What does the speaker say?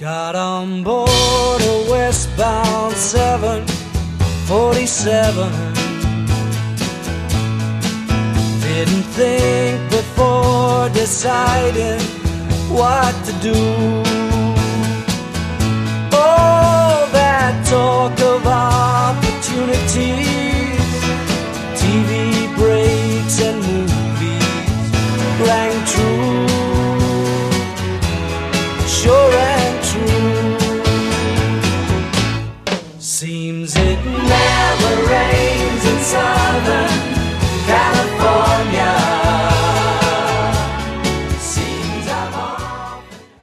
Got on board a westbound 747. Didn't think before deciding what to do. Oh, that talk of opportunities, TV breaks and movies rang true. Sure